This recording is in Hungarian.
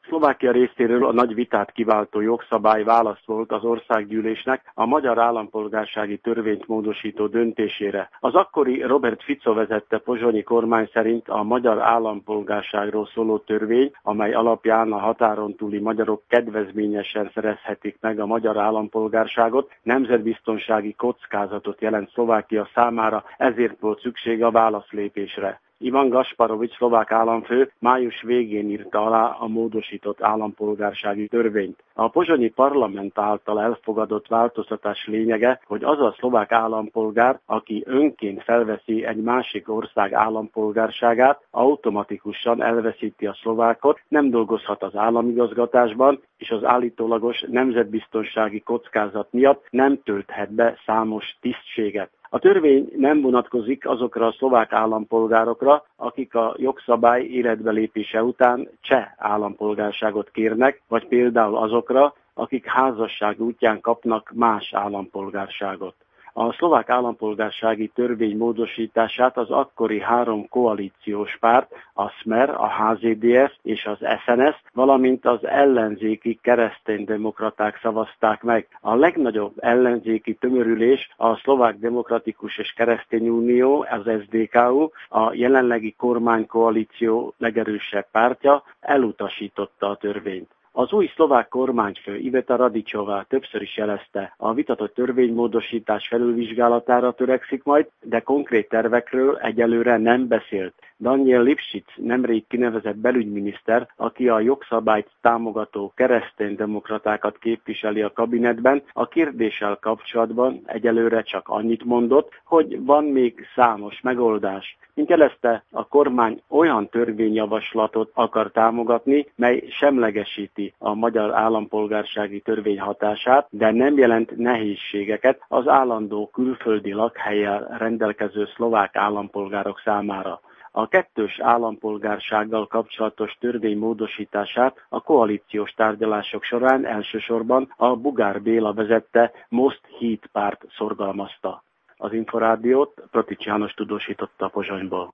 Szlovákia részéről a nagy vitát kiváltó jogszabály válasz volt az országgyűlésnek a magyar állampolgársági törvényt módosító döntésére. Az akkori Robert Fico vezette pozsonyi kormány szerint a magyar állampolgárságról szóló törvény, amely alapján a határon túli magyarok kedvezményesen szerezhetik meg a magyar állampolgárságot, nemzetbiztonsági kockázatot jelent Szlovákia számára, ezért volt szükség a válaszlépésre. Ivan Gasparovics szlovák államfő május végén írta alá a módosított állampolgársági törvényt. A pozsonyi parlament által elfogadott változtatás lényege, hogy az a szlovák állampolgár, aki önként felveszi egy másik ország állampolgárságát, automatikusan elveszíti a szlovákot, nem dolgozhat az államigazgatásban, és az állítólagos nemzetbiztonsági kockázat miatt nem tölthet be számos tisztséget. A törvény nem vonatkozik azokra a szlovák állampolgárokra, akik a jogszabály életbe lépése után cseh állampolgárságot kérnek, vagy például azokra, akik házasság útján kapnak más állampolgárságot. A szlovák állampolgársági törvény módosítását az akkori 3 koalíciós párt, a Smer, a HZDS és az SNS, valamint az ellenzéki kereszténydemokraták szavazták meg. A legnagyobb ellenzéki tömörülés, a Szlovák Demokratikus és Keresztény Unió, az SZDKU, a jelenlegi kormánykoalíció legerősebb pártja elutasította a törvényt. Az új szlovák kormányfő Iveta Radičová többször is jelezte, a vitatott törvénymódosítás felülvizsgálatára törekszik majd, de konkrét tervekről egyelőre nem beszélt. Daniel Lipšic, nemrég kinevezett belügyminiszter, aki a jogszabályt támogató kereszténydemokratákat képviseli a kabinetben, a kérdéssel kapcsolatban egyelőre csak annyit mondott, hogy van még számos megoldás. Mint jelezte, a kormány olyan törvényjavaslatot akar támogatni, mely semlegesíti a magyar állampolgársági törvény hatását, de nem jelent nehézségeket az állandó külföldi lakhellyel rendelkező szlovák állampolgárok számára. A kettős állampolgársággal kapcsolatos törvény módosítását a koalíciós tárgyalások során elsősorban a Bugár Béla vezette Most Híd párt szorgalmazta. Az Inforádiót Protics János tudósította Pozsonyból.